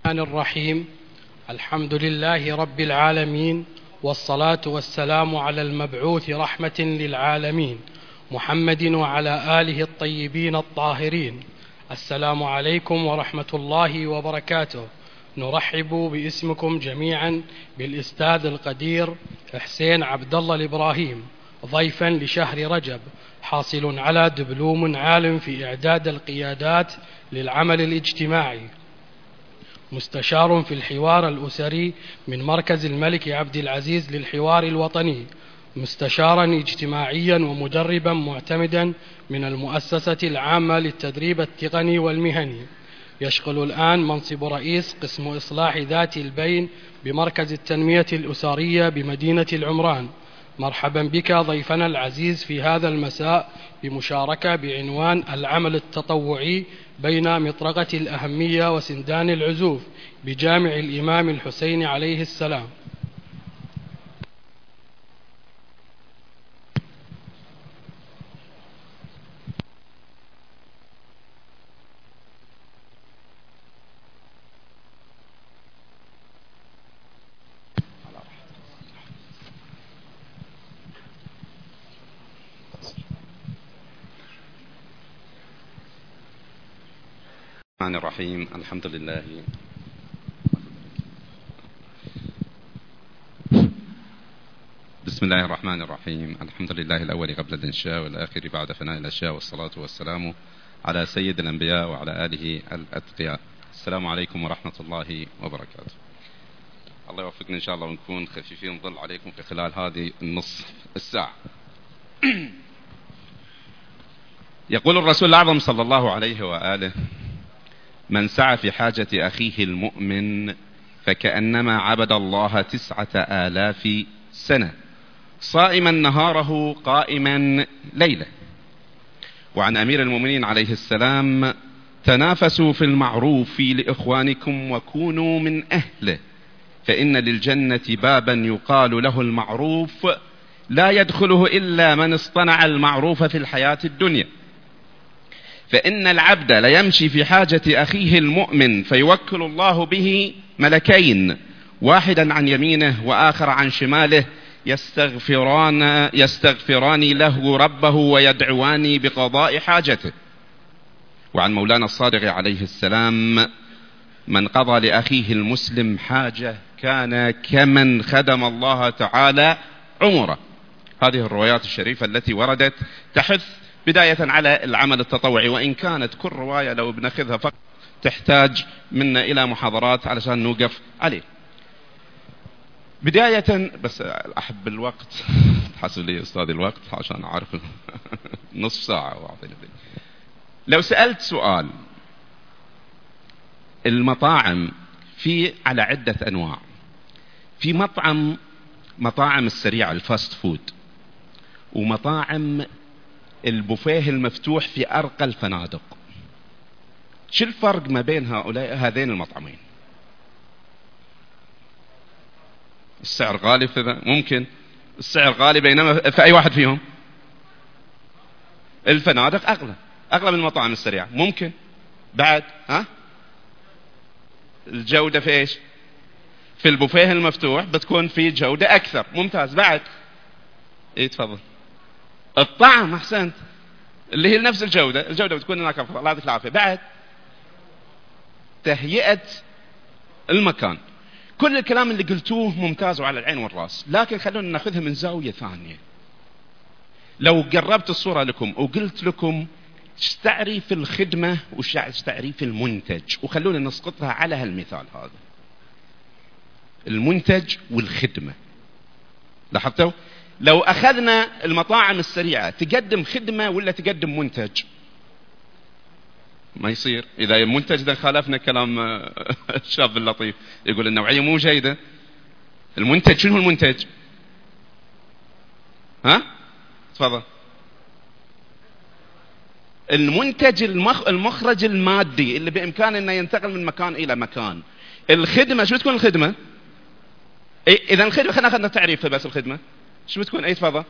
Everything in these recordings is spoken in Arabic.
الرحمن الرحيم. الحمد لله رب العالمين، والصلاة والسلام على المبعوث رحمة للعالمين محمد وعلى آله الطيبين الطاهرين. السلام عليكم ورحمة الله وبركاته. نرحب باسمكم جميعا بالأستاذ القدير حسين عبد الله الإبراهيم، ضيفا لشهر رجب، حاصل على دبلوم عالم في إعداد القيادات للعمل الاجتماعي، مستشار في الحوار الأسري من مركز الملك عبد العزيز للحوار الوطني، مستشارا اجتماعيا ومدربا معتمدا من المؤسسة العامة للتدريب التقني والمهني. يشغل الآن منصب رئيس قسم إصلاح ذات البين بمركز التنمية الأسرية بمدينة العمران. مرحبا بك ضيفنا العزيز في هذا المساء بمشاركة بعنوان العمل التطوعي بين مطرقة الأهمية وسندان العزوف بجامع الإمام الحسين عليه السلام. الرحمن الرحيم. الحمد لله. بسم الله الرحمن الرحيم. الحمد لله الأول قبل الإنشاء والآخر بعد فناء الأشياء، والصلاة والسلام على سيد الأنبياء وعلى آله الأتقياء. السلام عليكم ورحمة الله وبركاته. الله يوفقنا إن شاء الله ونكون خفيفين ظل عليكم في خلال هذه النصف الساعة. يقول الرسول الأعظم صلى الله عليه وآله: من سعى في حاجة أخيه المؤمن فكأنما عبد الله 9,000 سنة، صائما نهاره قائما ليله. وعن أمير المؤمنين عليه السلام: تنافسوا في المعروف لإخوانكم وكونوا من أهله، فإن للجنة بابا يقال له المعروف، لا يدخله إلا من اصطنع المعروف في الحياة الدنيا. فإن العبد ليمشي في حاجة أخيه المؤمن فيوكل الله به ملكين، واحدا عن يمينه وآخر عن شماله، يستغفران له ربه ويدعوان بقضاء حاجته. وعن مولانا الصادق عليه السلام: من قضى لأخيه المسلم حاجة كان كمن خدم الله تعالى عمره. هذه الروايات الشريفة التي وردت تحث بداية على العمل التطوعي، وإن كانت كل رواية لو بناخذها فقط تحتاج منا إلى محاضرات علشان نوقف عليه. بداية بس أحب الوقت تحسب لي أستاذ الوقت عشان أعرف نصف ساعة وأعطيني. لو سألت سؤال: المطاعم في على عدة أنواع، في مطاعم السريعة الفاست فود، ومطاعم البوفيه المفتوح في أرقى الفنادق. شو الفرق ما بين هذين المطعمين؟ السعر غالي ممكن السعر غالي، بينما في أي واحد فيهم الفنادق أغلى من المطاعم السريعة. ممكن بعد الجودة في إيش؟ في البوفيه المفتوح بتكون في جودة أكثر. ممتاز. بعد تفضل. الطعم أحسنت، اللي هي نفس الجودة بتكون هناك أفضل. الله يعطيك العافية. بعد تهيئة المكان. كل الكلام اللي قلتوه ممتاز وعلى العين والرأس، لكن خلونا ناخذها من زاوية ثانية. لو قربت الصورة لكم وقلت لكم ايش تعريف الخدمة وايش تعريف المنتج، وخلونا نسقطها على هالمثال هذا، المنتج والخدمة. لاحظتوا؟ لو أخذنا المطاعم السريعة تقدم خدمة ولا تقدم منتج؟ ما يصير. إذا منتج ده خالفنا كلام الشاب اللطيف يقول النوعية مو جيدة. المنتج شنو المنتج؟ تفضل. المنتج المخرج المادي اللي بإمكانه أنه ينتقل من مكان إلى مكان. الخدمة شو تكون الخدمة؟ إذا الخدمة خلينا أخذنا تعريفها بس. الخدمة شو بتكون؟ تفضل.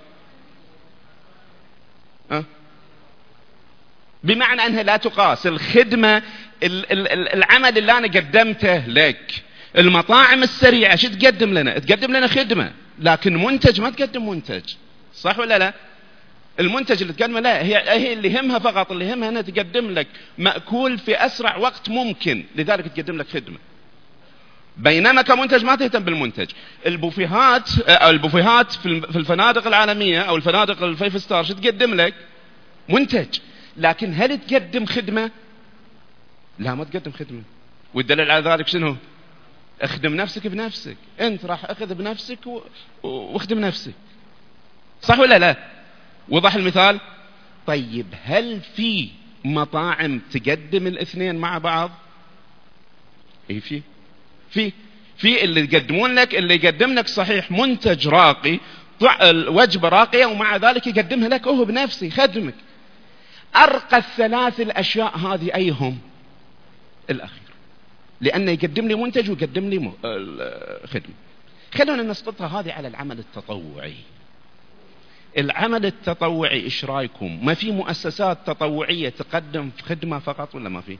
بمعنى أنها لا تقاس. الخدمة العمل اللي أنا قدمته لك. المطاعم السريعة شو تقدم لنا؟ تقدم لنا خدمة، لكن منتج ما تقدم منتج، صح ولا لا؟ المنتج اللي تقدمه لا، هي اللي يهمها فقط، اللي يهمها أنها تقدم لك مأكول في أسرع وقت ممكن، لذلك تقدم لك خدمة. بينما كمنتج ما تهتم بالمنتج. البوفيهات في الفنادق العالمية أو الفنادق الفايف ستار شو تقدم لك؟ منتج، لكن هل تقدم خدمة؟ لا، ما تقدم خدمة. والدليل على ذلك شنو؟ اخدم نفسك بنفسك، انت راح اخذ بنفسك واخدم نفسك، صح ولا لا؟ وضح المثال. طيب هل في مطاعم تقدم الاثنين مع بعض؟ اي في اللي يقدمون لك، اللي يقدم لك صحيح منتج راقي، وجبة راقية، ومع ذلك يقدمها لك هو بنفسه، يخدمك. أرقى الثلاث الأشياء هذه أيهم؟ الأخير، لأنه يقدم لي منتج ويقدم لي خدمة. خلونا نسقطها هذه على العمل التطوعي. العمل التطوعي إيش رأيكم؟ ما في مؤسسات تطوعية تقدم خدمة فقط ولا ما في؟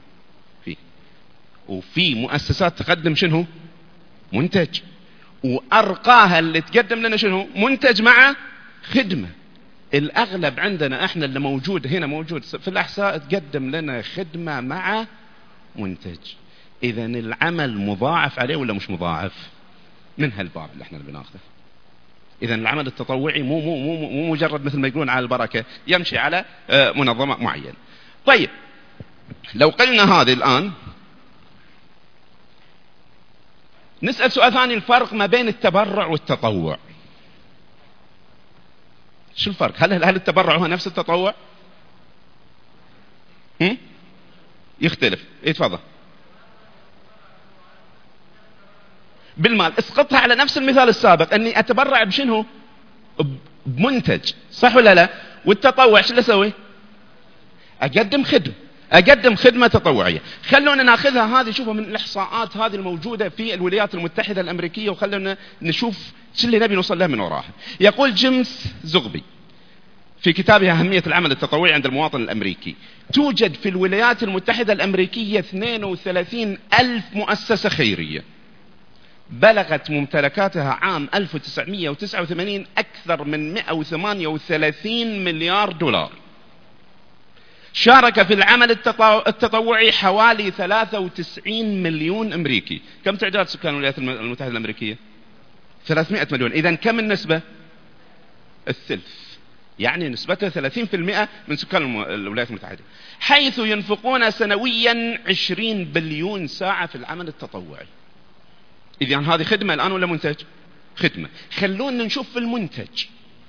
وفي مؤسسات تقدم شنو؟ منتج. وأرقاها اللي تقدم لنا شنو؟ منتج مع خدمة. الأغلب عندنا احنا اللي موجود هنا، موجود في الأحساء، تقدم لنا خدمة مع منتج. إذا العمل مضاعف عليه ولا مش مضاعف؟ من هالباب اللي احنا بناخذه. إذا العمل التطوعي مو مجرد مثل ما يقولون على البركة، يمشي على منظمة معينة. طيب لو قلنا هذه الآن، نسأل سؤال ثاني: الفرق ما بين التبرع والتطوع. شو الفرق؟ هل التبرع هو نفس التطوع؟ يختلف. تفضل. بالمال. اسقطها على نفس المثال السابق، اني اتبرع بشنو؟ بمنتج، صح ولا لا؟ والتطوع شو اللي اسوي؟ اقدم خدمة تطوعية. خلونا ناخذها هذه، شوفوا من الاحصاءات هذه الموجودة في الولايات المتحدة الامريكية، وخلونا نشوف شو اللي نبي نوصل له من وراها. يقول جيمس زغبي في كتابه أهمية العمل التطوعي عند المواطن الأمريكي: توجد في الولايات المتحدة الأمريكية 32,000 مؤسسة خيرية، بلغت ممتلكاتها عام 1989 أكثر من 138 مليار دولار. شارك في العمل التطوعي حوالي 93 مليون أمريكي. كم تعداد سكان الولايات المتحدة الأمريكية؟ 300 مليون. إذن كم النسبة؟ الثلث، يعني نسبته 30% من سكان الولايات المتحدة، حيث ينفقون سنويا 20 بليون ساعة في العمل التطوعي. إذن هذه خدمة الآن ولا منتج؟ خدمة. خلونا نشوف في المنتج.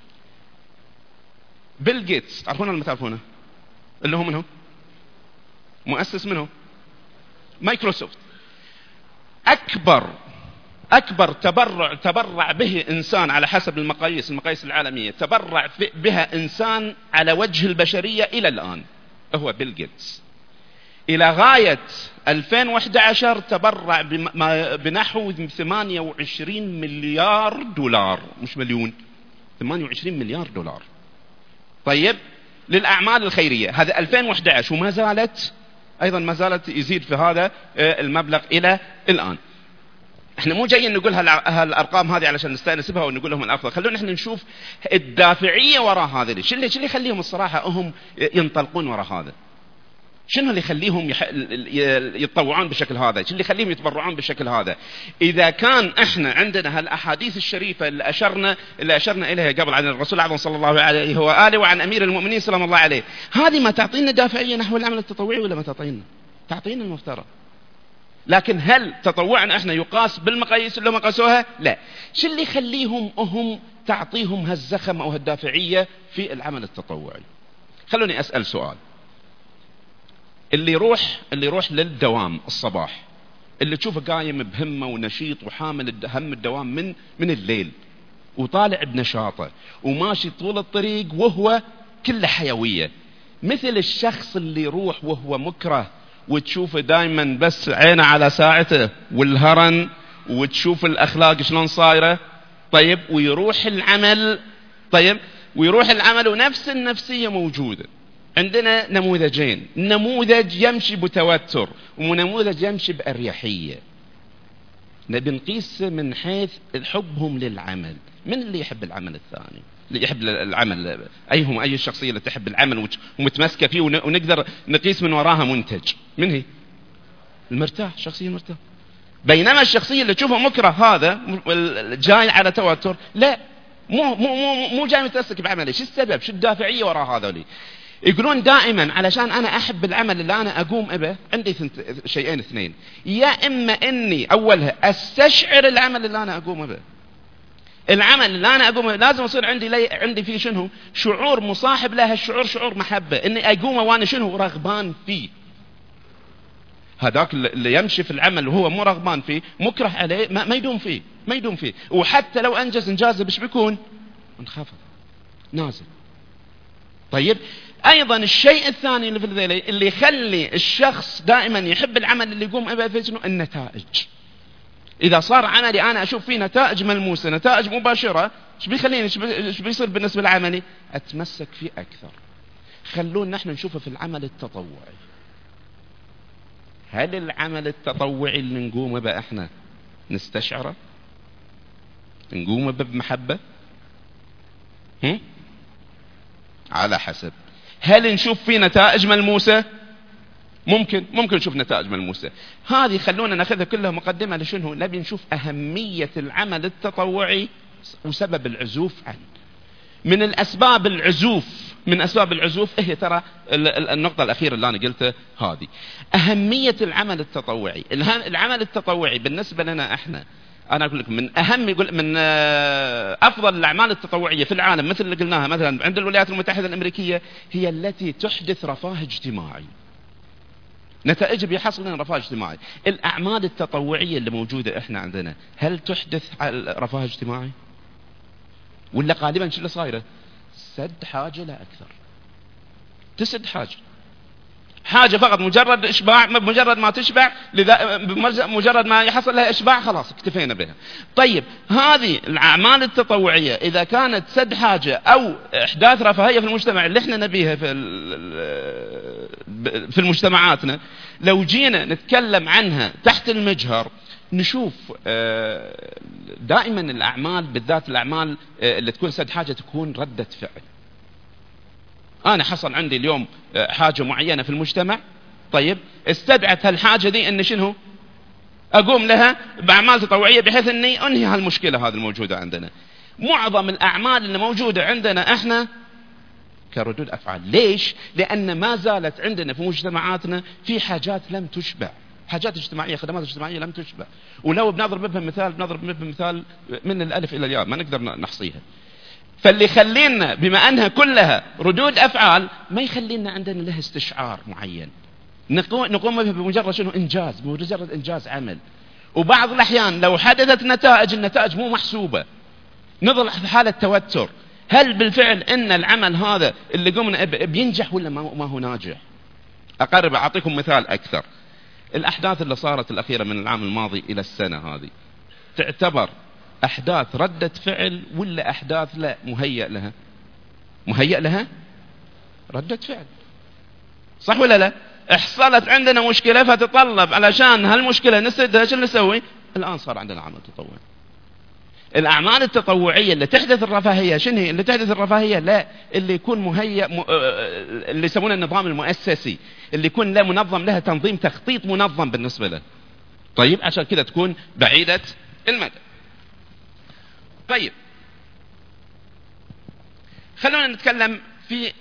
بيل جيتس، تعرفون المثال هنا اللي هو منه؟ مؤسس منه؟ مايكروسوفت. أكبر تبرع به إنسان على حسب المقاييس العالمية، تبرع بها إنسان على وجه البشرية إلى الآن هو بيل جيتس. إلى غاية 2011 تبرع بنحو 28 مليار دولار، مش مليون، 28 مليار دولار. طيب للأعمال الخيرية، هذا 2011، وما زالت يزيد في هذا المبلغ إلى الآن. احنا مو جايين نقول هالارقام هذه علشان نستانس بها ونقول لهم الافضل، خلونا احنا نشوف الدافعيه وراء هذا. شو اللي يخليهم الصراحه هم ينطلقون وراء هذا؟ شنو اللي يخليهم يتطوعون بالشكل هذا؟ شو اللي يخليهم يتبرعون بالشكل هذا؟ اذا كان احنا عندنا هالاحاديث الشريفه اللي اشرنا اليها قبل عن الرسول الاعظم صلى الله عليه واله وعن امير المؤمنين سلام الله عليه، هذه ما تعطينا دافعيه نحو العمل التطوعي ولا ما تعطينا المفترض. لكن هل تطوعنا احنا يقاس بالمقاييس اللي ما قاسوها؟ لا. شو اللي يخليهم تعطيهم هالزخم او هالدافعيه في العمل التطوعي؟ خلوني اسال سؤال. اللي يروح للدوام الصباح، اللي تشوفه قايم بهمه ونشيط وحامل هم الدوام من الليل، وطالع بنشاطه وماشي طول الطريق وهو كله حيويه، مثل الشخص اللي يروح وهو مكره وتشوفه دائما بس عينه على ساعته والهرن، وتشوف الأخلاق شلون صايرة. طيب ويروح العمل ونفس النفسية موجودة. عندنا نموذجين، نموذج يمشي بتوتر ونموذج يمشي بأريحية. نبي نقيس من حيث حبهم للعمل. من اللي يحب العمل الثاني؟ اللي يحب العمل أي الشخصية اللي تحب العمل ومتمسكة فيه ونقدر نقيس من وراها منتج؟ من هي؟ المرتاح، الشخصية المرتاح. بينما الشخصية اللي تشوفه مكره هذا جاي على توتر، لا، مو جاي متمسك بعمله. شو السبب؟ شو الدافعية وراء هذا لي؟ يقولون دائما علشان أنا أحب العمل اللي أنا أقوم به عندي شيئين اثنين، يا إما إني أولها أستشعر العمل اللي أنا أقوم به. العمل اللي أنا أقوم به لازم يصير عندي فيه شنو؟ شعور مصاحب له الشعور، شعور محبة، إني أقومه وأنا شنو؟ رغبان فيه. هذاك اللي يمشي في العمل وهو مو رغبان فيه، مكره عليه، ما يدوم فيه. وحتى لو أنجز إنجازه بش بيكون؟ منخفض، نازل. طيب أيضا الشيء الثاني اللي في الذيلي اللي يخلي الشخص دائما يحب العمل اللي يقوم به في شنو؟ النتائج. إذا صار عملي أنا أشوف فيه نتائج ملموسة، نتائج مباشرة، إيش بيخليني، إيش بيصير بالنسبة لعملي؟ أتمسك فيه أكثر. خلونا نحن نشوفه في العمل التطوعي. هل العمل التطوعي اللي نقوم به احنا نستشعره؟ نقوم به بمحبة؟ على حسب. هل نشوف فيه نتائج ملموسة؟ ممكن نشوف نتائج ملموسة. هذه خلونا ناخذها كلها مقدمة لشنو؟ نبي نشوف أهمية العمل التطوعي وسبب العزوف عنه. من أسباب العزوف هي ترى النقطة الأخيرة اللي أنا قلتها هذه، أهمية العمل التطوعي. العمل التطوعي بالنسبة لنا احنا، أنا أقول لك من أفضل الأعمال التطوعية في العالم، مثل اللي قلناها مثلا عند الولايات المتحدة الأمريكية، هي التي تحدث رفاه اجتماعي. نتائج بيحصل لنا رفاه اجتماعي. الأعمال التطوعية اللي موجودة احنا عندنا، هل تحدث رفاه اجتماعي؟ ولا غالبا شو اللي صايره؟ سد حاجة لا أكثر. تسد حاجة فقط، مجرد إشباع، مجرد ما تشبع، مجرد ما يحصل لها إشباع خلاص اكتفينا بها. طيب هذه الأعمال التطوعية إذا كانت سد حاجة أو إحداث رفاهية في المجتمع اللي احنا نبيها في مجتمعاتنا، لو جينا نتكلم عنها تحت المجهر، نشوف دائما الأعمال، بالذات الأعمال اللي تكون سد حاجة، تكون ردة فعل. أنا حصل عندي اليوم حاجة معينة في المجتمع، طيب استدعت هالحاجة دي أن شنو؟ أقوم لها بأعمال تطوعية بحيث أني أنهي هالمشكلة هذه الموجودة عندنا. معظم الأعمال اللي موجودة عندنا إحنا كردود أفعال. ليش؟ لأن ما زالت عندنا في مجتمعاتنا في حاجات لم تشبع، حاجات اجتماعية، خدمات اجتماعية لم تشبع. ولو بنضرب بها مثال من الألف إلى الياء ما نقدر نحصيها. فاللي يخلينا بما أنها كلها ردود أفعال، ما يخلينا عندنا لها استشعار معين نقوم به بمجرد شنو؟ إنجاز، بمجرد إنجاز عمل. وبعض الأحيان لو حدثت النتائج مو محسوبة، نظل في حالة توتر. هل بالفعل إن العمل هذا اللي قمنا بينجح ولا ما هو ناجح؟ أعطيكم مثال أكثر. الأحداث اللي صارت الأخيرة من العام الماضي إلى السنة هذه، تعتبر أحداث ردة فعل ولا أحداث لا مهيأ لها ردة فعل؟ صح ولا لا؟ حصلت عندنا مشكلة فتطلب علشان هالمشكلة نسدها، شو نسوي؟ الآن صار عندنا عمل تطوعي. الأعمال التطوعية اللي تحدث الرفاهية، شنو هي اللي تحدث الرفاهية؟ لا، اللي يكون مهيأ، اللي يسمونه النظام المؤسسي، اللي يكون له منظم، لها تنظيم، تخطيط منظم بالنسبة له. طيب عشان كذا تكون بعيدة المدى. طيب خلونا نتكلم في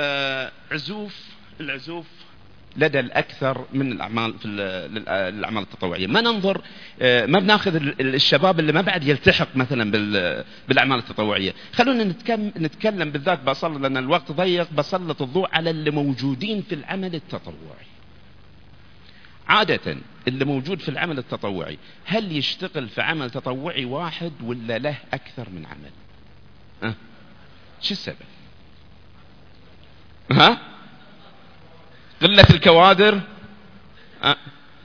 العزوف لدى الأكثر من الأعمال في الأعمال التطوعية. ما ننظر، ما بناخذ الشباب اللي ما بعد يلتحق مثلا بالأعمال التطوعية. خلونا نتكلم بالذات، بسلط لأن الوقت ضيق، بسلط الضوء على اللي موجودين في العمل التطوعي. عادة اللي موجود في العمل التطوعي، هل يشتغل في عمل تطوعي واحد ولا له أكثر من عمل؟ شو السبب؟ قلة الكوادر؟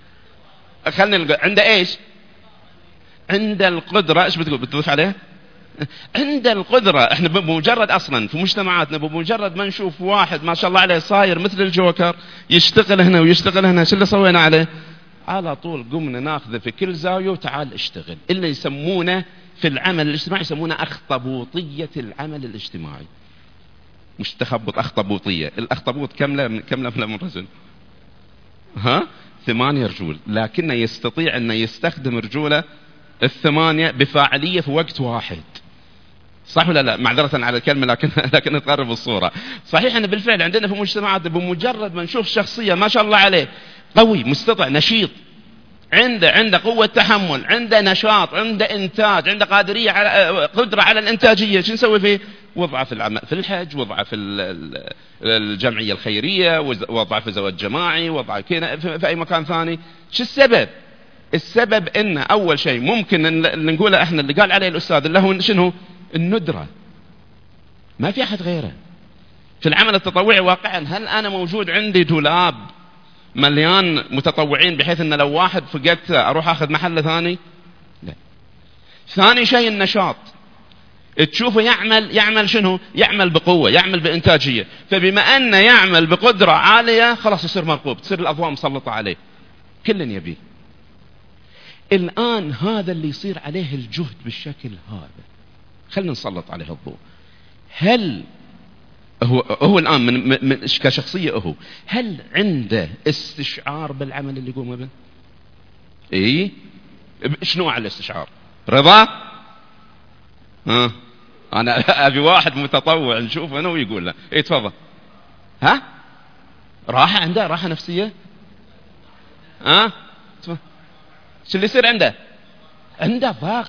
خلنا عنده ايش؟ عنده القدرة. ايش بتقول؟ بتضيف عليه؟ عنده القدرة. احنا بمجرد اصلا في مجتمعاتنا بمجرد ما نشوف واحد ما شاء الله عليه صاير مثل الجوكر يشتغل هنا ويشتغل هنا، شو اللي سوينا عليه؟ على طول قمنا ناخذه في كل زاوية وتعال اشتغل. اللي يسمونه في العمل الاجتماعي يسمونه أخطبوطية العمل الاجتماعي. مش تخبط، أخطبوطية. الأخطبوط كم له من رجل؟ 8 رجول، لكنه يستطيع أن يستخدم رجوله 8 بفاعلية في وقت واحد. صح ولا لا؟ معذرة على الكلمة لكن تقرب الصورة. صحيح أن بالفعل عندنا في مجتمعات بمجرد ما نشوف شخصية ما شاء الله عليه قوي مستطيع نشيط، عنده قوة تحمل، عنده نشاط، عنده إنتاج، عنده قدرة على الإنتاجية، شو نسوي فيه؟ وضعه في العمل، في الحج، وضعه في الجمعية الخيرية، وضعه في زواج جماعي، وضعه في أي مكان ثاني. شو السبب؟ السبب إن أول شيء ممكن اللي نقوله إحنا اللي قال عليه الأستاذ اللي هو شنو؟ الندرة. ما في أحد غيره في العمل التطوعي واقعا. هل أنا موجود عندي دولاب مليان متطوعين بحيث ان لو واحد فقدته اروح اخذ محله ثاني؟ لا. ثاني شيء النشاط. تشوفه يعمل شنو؟ يعمل بقوة، يعمل بإنتاجية. فبما أنه يعمل بقدرة عالية خلاص يصير مرغوب، تصير الأضواء مسلطة عليه، كل يبيه. الآن هذا اللي يصير عليه الجهد بالشكل هذا، خلنا نسلط عليه الضوء. هل هو الآن من كشخصية هل عنده استشعار بالعمل اللي يقوم به؟ إيه؟ شنو على الاستشعار؟ رضا؟ أنا أبي واحد متطوع نشوفه أنا ويقول له إيه تفضل. راحة عنده، راحة نفسية. شو اللي يصير عنده؟ عنده ضغط.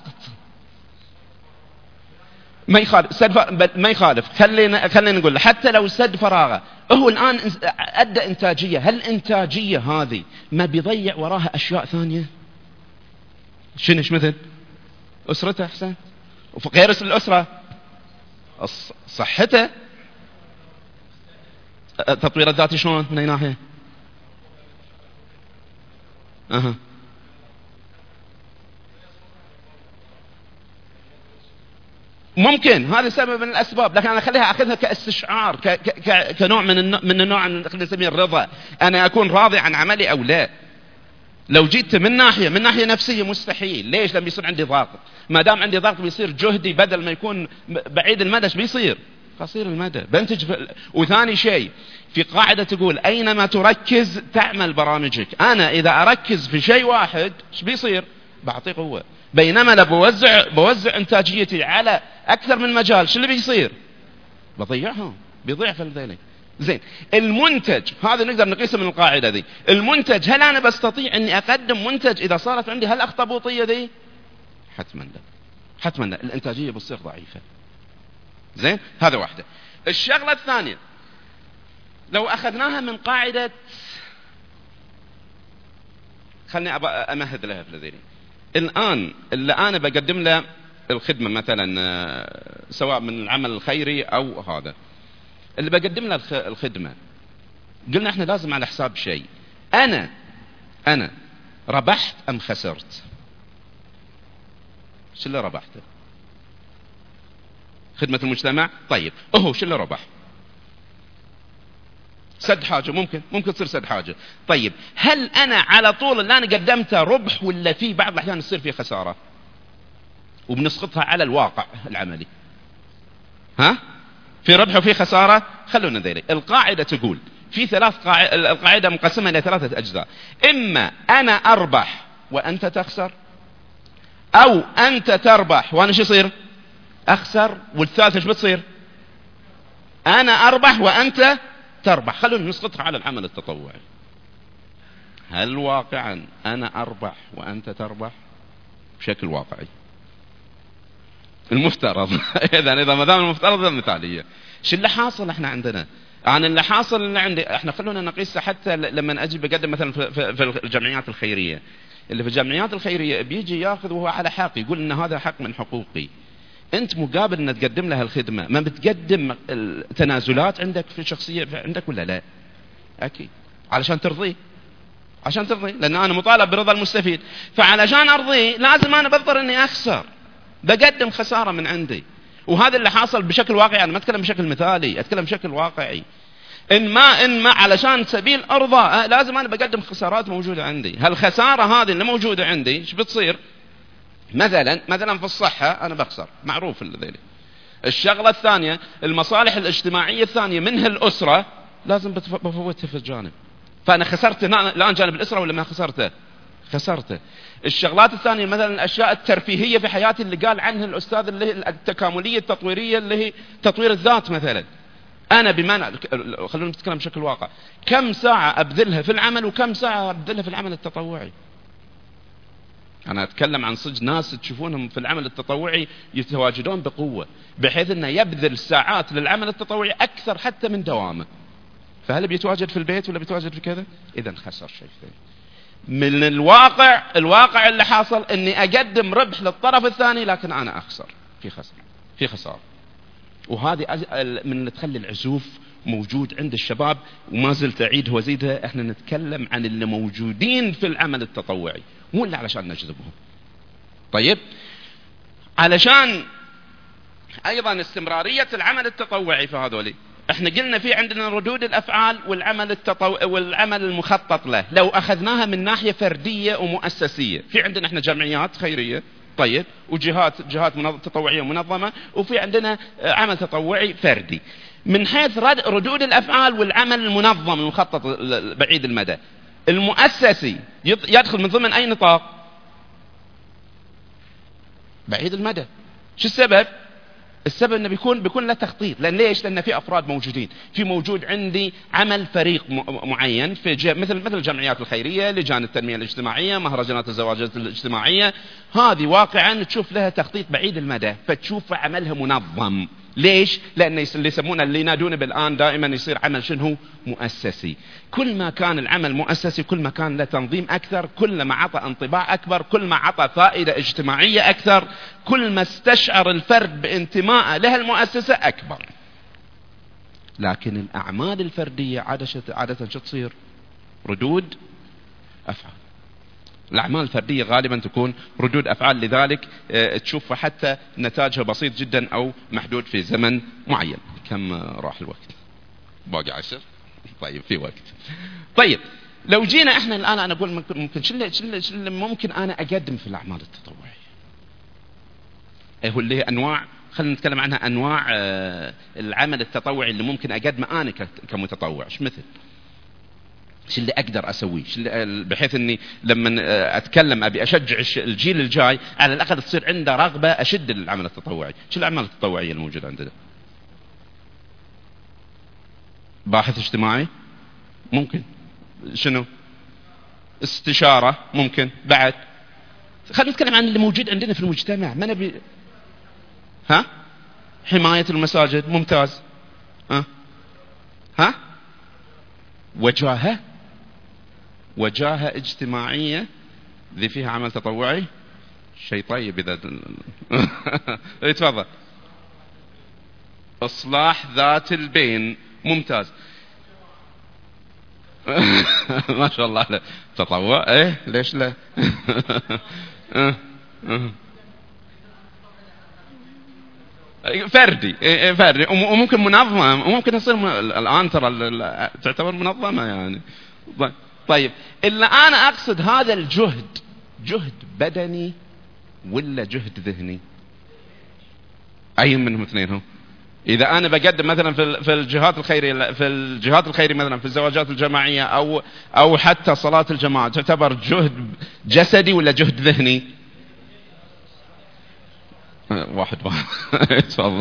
ما يخالف خلينا نقول له حتى لو سد فراغه هو الآن أدى إنتاجية. هل الإنتاجية هذه ما بيضيع وراها أشياء ثانية؟ شنش مثل أسرته أحسن، وغير الأسرة صحته، تطوير الذاتي شلون من أي ناحية؟ ممكن هذا سبب من الأسباب، لكن أنا أخذها كاستشعار، كنوع من النوع اللي نسميه الرضا. أنا أكون راضي عن عملي أو لا. لو جيت من ناحية نفسية مستحيل. ليش؟ لما يصير عندي ضغط. ما دام عندي ضغط بيصير جهدي بدل ما يكون بعيد المدى بيصير قصير المدى، بنتج وثاني شيء في قاعدة تقول أينما تركز تعمل برامجك. أنا إذا أركز في شيء واحد ايش بيصير؟ بعطيه قوة. بينما لو بوزع إنتاجيتي على أكثر من مجال، شو اللي بيصير؟ بضيعهم، بيضيع في ذلك. زين، المنتج هذا نقدر نقيسه من القاعدة دي. المنتج، هل أنا بستطيع أني أقدم منتج إذا صارت عندي هالأخطبوطية دي؟ حتما لا، الإنتاجية بتصير ضعيفة. زين، هذا واحدة. الشغلة الثانية لو أخذناها من قاعدة، خلني أمهد لها في ذلك. الآن اللي أنا بقدم له الخدمة مثلا سواء من العمل الخيري أو هذا اللي بقدم له الخدمة، قلنا احنا لازم على حساب شيء. أنا ربحت أم خسرت؟ شو اللي ربحته؟ خدمة المجتمع. طيب شو اللي ربح؟ سد حاجة، ممكن تصير سد حاجة. طيب هل أنا على طول اللي أنا قدمته ربح، ولا في بعض الأحيان يصير فيه خسارة وبنسقطها على الواقع العملي؟ في ربح وفي خسارة. خلونا ذلك. القاعدة تقول في القاعدة مقسمة إلى 3 أجزاء. إما أنا أربح وأنت تخسر، أو أنت تربح وأنا شو يصير؟ أخسر. والثالثة شو بتصير؟ أنا أربح وأنت تربح. خلونا نسقطها على العمل التطوعي. هل واقعا أنا أربح وأنت تربح بشكل واقعي؟ المفترض إذا ما دام المفترض مثالية. شو اللي حاصل احنا عندنا؟ اللي حاصل اللي عندي احنا، خلونا نقيسه حتى لما أجي بقدم مثلا في الجمعيات الخيرية. اللي في الجمعيات الخيرية بيجي ياخذ وهو على حق، يقول ان هذا حق من حقوقي. انت مقابل ان تقدم لها الخدمة ما بتقدم تنازلات عندك في الشخصية عندك ولا لا؟ اكيد علشان ترضيه، لان انا مطالب برضا المستفيد. فعلشان ارضيه لازم انا بضطر اني اخسر. بقدم خسارة من عندي. وهذا اللي حاصل بشكل واقعي، أنا ما أتكلم بشكل مثالي، أتكلم بشكل واقعي. إن ما علشان سبيل أرضى لازم أنا بقدم خسارات موجودة عندي. هالخسارة هذه اللي موجودة عندي إيش بتصير؟ مثلا في الصحة أنا بخسر، معروف ذلك. الشغلة الثانية المصالح الاجتماعية الثانية منها الأسرة لازم بفوتها في الجانب. فأنا خسرت الآن جانب الأسرة ولا ما خسرته. الشغلات الثانية مثلا الأشياء الترفيهية في حياتي اللي قال عنها الأستاذ اللي هي التكاملية التطويرية اللي هي تطوير الذات مثلا. أنا خلونا نتكلم بشكل واقع، كم ساعة أبذلها في العمل وكم ساعة أبذلها في العمل التطوعي؟ أنا أتكلم عن صدق ناس تشوفونهم في العمل التطوعي يتواجدون بقوة بحيث أنه يبذل ساعات للعمل التطوعي أكثر حتى من دوامه. فهل بيتواجد في البيت ولا بيتواجد في كذا؟ إذا خسر شيء ثاني. من الواقع اللي حاصل أني أقدم ربح للطرف الثاني لكن أنا أخسر، في خسارة. وهذه من اللي تخلي العزوف موجود عند الشباب. وما زلت أعيد وأزيدها، احنا نتكلم عن اللي موجودين في العمل التطوعي مو اللي علشان نجذبهم. طيب، علشان أيضا استمرارية العمل التطوعي في هذولي، احنا قلنا في عندنا ردود الأفعال والعمل المخطط له. لو أخذناها من ناحية فردية ومؤسسية، في عندنا احنا جمعيات خيرية، طيب، وجهات تطوعية منظمة، وفي عندنا عمل تطوعي فردي. من حيث ردود الأفعال والعمل المنظم المخطط بعيد المدى، المؤسسي يدخل من ضمن أي نطاق؟ بعيد المدى. شو السبب؟ السبب انه بيكون له تخطيط. ليش؟ لان في افراد موجودين، موجود عندي عمل فريق معين في مثل الجمعيات الخيريه، لجان التنميه الاجتماعيه، مهرجانات الزواجات الاجتماعيه. هذه واقعا تشوف لها تخطيط بعيد المدى، فتشوف عملها منظم. ليش؟ لان اللي يسمونه اللي ينادونه بالان دائما يصير عمل شنو؟ مؤسسي. كل ما كان العمل مؤسسي كل ما كان له تنظيم اكثر، كل ما عطى انطباع اكبر، كل ما عطى فائده اجتماعيه اكثر، كل ما استشعر الفرد بانتمائه له المؤسسه اكبر. لكن الاعمال الفرديه عاده شو تصير؟ ردود افعال. الأعمال الفردية غالبا تكون ردود أفعال، لذلك تشوف حتى نتاجها بسيط جدا أو محدود في زمن معين. كم راح الوقت؟ باقي 10. طيب، في وقت. طيب، لو جينا احنا الآن، أنا أقول ممكن شو اللي ممكن أنا أقدم في الأعمال التطوعية؟ هو اللي هي أنواع، خلينا نتكلم عنها، أنواع العمل التطوعي اللي ممكن أقدمه أنا كمتطوع. مثل شو اللي أقدر أسويه، بحيث أني لما أتكلم أبي أشجع الجيل الجاي على الأقل تصير عنده رغبة أشد للعمل التطوعي. شو الأعمال التطوعية الموجودة عندنا؟ باحث اجتماعي ممكن، شنو؟ استشارة ممكن. بعد خلينا نتكلم عن اللي موجود عندنا في المجتمع، ما نبي حماية المساجد، ممتاز. وجاهة اجتماعية ذي فيها عمل تطوعي، شيء طيب إذا تفضل. إصلاح ذات البين، ممتاز. ما شاء الله له تطوع، ليش لا؟ فردي، وممكن منظمة، وممكن يصير الآن ترى تعتبر منظمة يعني. طيب، إلا أنا أقصد هذا الجهد جهد بدني ولا جهد ذهني؟ أي منهم اثنين هو؟ إذا أنا بقدم مثلا في الجهات الخيرية مثلا في الزواجات الجماعية أو حتى صلاة الجماعة، تعتبر جهد جسدي ولا جهد ذهني؟ واحد تفضل.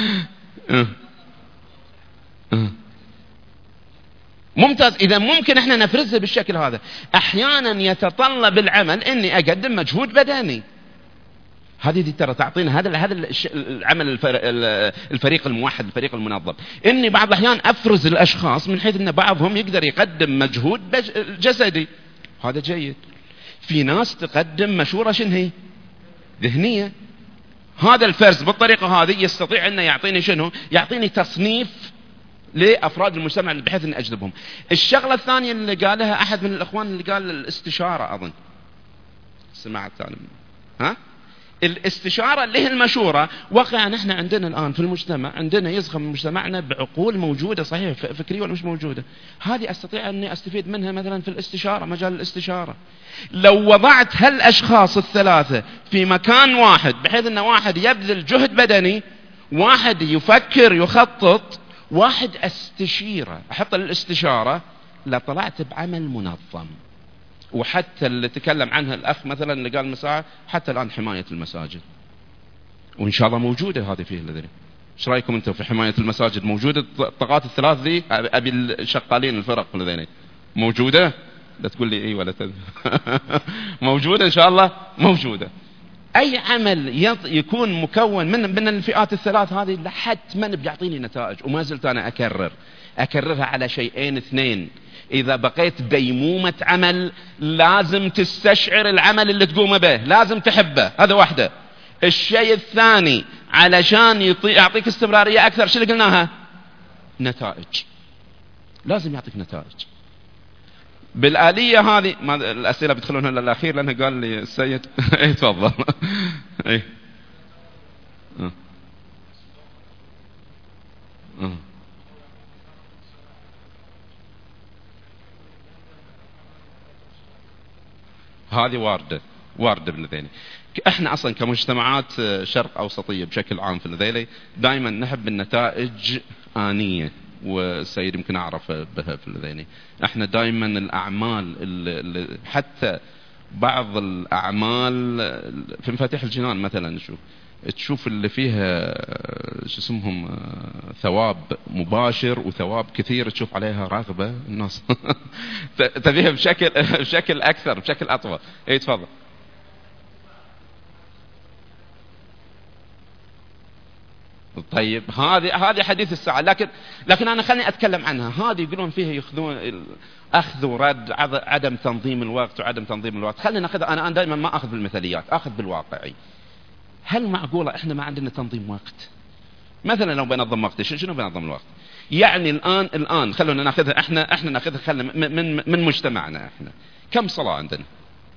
ممتاز. إذا ممكن احنا نفرزها بالشكل هذا. أحيانا يتطلب العمل إني أقدم مجهود بدني، هذه ترى تعطينا هذا العمل الفريق الموحد، الفريق المنظم، إني بعض الأحيان أفرز الأشخاص من حيث أن بعضهم يقدر يقدم مجهود جسدي، هذا جيد. في ناس تقدم مشورة شنو هي؟ ذهنية. هذا الفرز بالطريقة هذه يستطيع أنه يعطيني شنو؟ يعطيني تصنيف لأفراد المجتمع بحيث أن أجذبهم. الشغلة الثانية اللي قالها أحد من الأخوان اللي قال الاستشارة، أظن سمعت ثاني، الاستشارة اللي هي المشورة. واقعا نحن عندنا الآن في المجتمع، عندنا يزخم مجتمعنا بعقول موجودة صحيح فكرية ولا مش موجودة، هذه أستطيع أني أستفيد منها مثلا في الاستشارة، مجال الاستشارة. لو وضعت هالأشخاص الثلاثة في مكان واحد، بحيث أن واحد يبذل جهد بدني، واحد يفكر يخطط، واحد أستشيره أحط الاستشارة، لطلعت بعمل منظم. وحتى اللي تكلم عنها الأخ مثلا اللي قال مساعة، حتى الآن حماية المساجد وإن شاء الله موجودة هذه فيه لذلك. ايش رايكم انتم في حماية المساجد؟ موجودة الطاقات الثلاث ذي؟ ابي الشغالين الفرق لذين موجودة؟ لا تقول لي اي ولا موجودة ان شاء الله موجودة. اي عمل يكون مكون من الفئات الثلاث هذه حتما بيعطيني نتائج. وما زلت انا اكررها على شيئين اثنين. اذا بقيت ديمومة عمل لازم تستشعر العمل اللي تقوم به، لازم تحبه، هذا واحدة. الشيء الثاني علشان يعطيك استمرارية اكثر، شو اللي قلناها؟ نتائج. لازم يعطيك نتائج بالآلية هذه. ما الأسئلة بيدخلونها للأخير لأنه قال لي السيد ايه تفضل. ايه هذه واردة بالذيلي. احنا اصلا كمجتمعات شرق اوسطية بشكل عام في الذيلي دائما نحب النتائج آنية، والسيد يمكن اعرف بها في الذيلي. احنا دائما الاعمال اللي حتى بعض الاعمال في مفاتيح الجنان مثلا تشوف اللي فيها شو اسمهم ثواب مباشر وثواب كثير، تشوف عليها رغبة الناس تبيها بشكل اكثر، بشكل اطول. اي تفضل. طيب هذه حديث الساعة، لكن أنا خليني أتكلم عنها. هذه يقولون فيها يأخذون أخذ ورد، عدم تنظيم الوقت وعدم تنظيم الوقت. خلينا نأخذ، أنا دائما ما أخذ بالمثاليات، أخذ بالواقعي. هل معقولة إحنا ما عندنا تنظيم وقت؟ مثلا لو بنظم وقتي شنو بنظم الوقت؟ يعني الآن خلونا نأخذها إحنا نأخذها خلنا من مجتمعنا إحنا. كم صلاة عندنا؟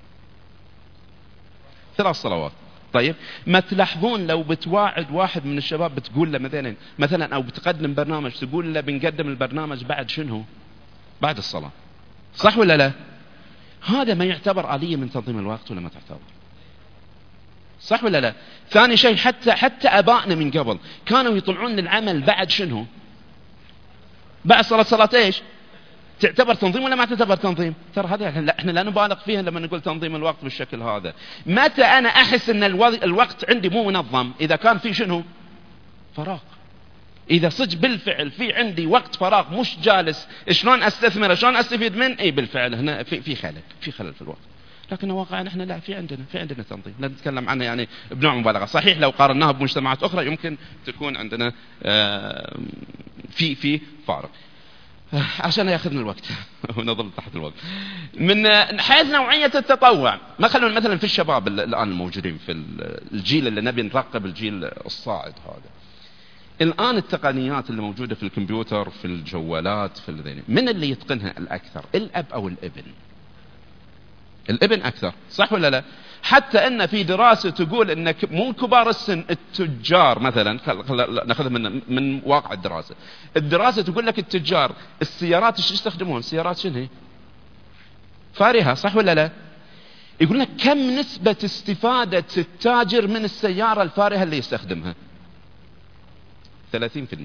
3 صلوات. طيب ما تلاحظون لو بتواعد واحد من الشباب بتقول له مثلا او بتقدم برنامج، تقول له بنقدم البرنامج بعد شنو؟ بعد الصلاة، صح ولا لا؟ هذا ما يعتبر آلية من تنظيم الوقت ولا ما تعتبر؟ صح ولا لا؟ ثاني شيء حتى ابائنا من قبل كانوا يطلعون للعمل بعد شنو؟ بعد صلاة ايش؟ تعتبر تنظيم ولا ما تعتبر تنظيم؟ ترى هذا احنا لا نبالغ فيها لما نقول تنظيم الوقت بالشكل هذا. متى انا احس ان الوقت عندي مو منظم؟ اذا كان في شنو؟ فراغ. اذا صدق بالفعل في عندي وقت فراغ مش جالس شلون استثمره، شلون استفيد منه، اي بالفعل هنا في خلل في الوقت. لكن واقعا احنا لا، في عندنا تنظيم، لا نتكلم عنه يعني بنوع مبالغه. صحيح لو قارناها بمجتمعات اخرى يمكن تكون عندنا في فارق. عشان ياخذنا الوقت ونظل تحت الوقت. من حيث نوعية التطوع، ما خلونا مثلا في الشباب الآن الموجودين في الجيل اللي نبي نرقب، الجيل الصاعد هذا. الآن التقنيات اللي موجودة في الكمبيوتر، في الجوالات، في الذين، من اللي يتقنها الأكثر؟ الأب أو الابن؟ الابن أكثر، صح ولا لا؟ حتى أن في دراسة تقول أن مو كبار السن، التجار مثلا، نأخذها من واقع الدراسة تقول لك التجار السيارات ايش يستخدمون؟ السيارات شنو هي؟ فارهة، صح ولا لا؟ يقول لك كم نسبة استفادة التاجر من السيارة الفارهة اللي يستخدمها؟ 30%،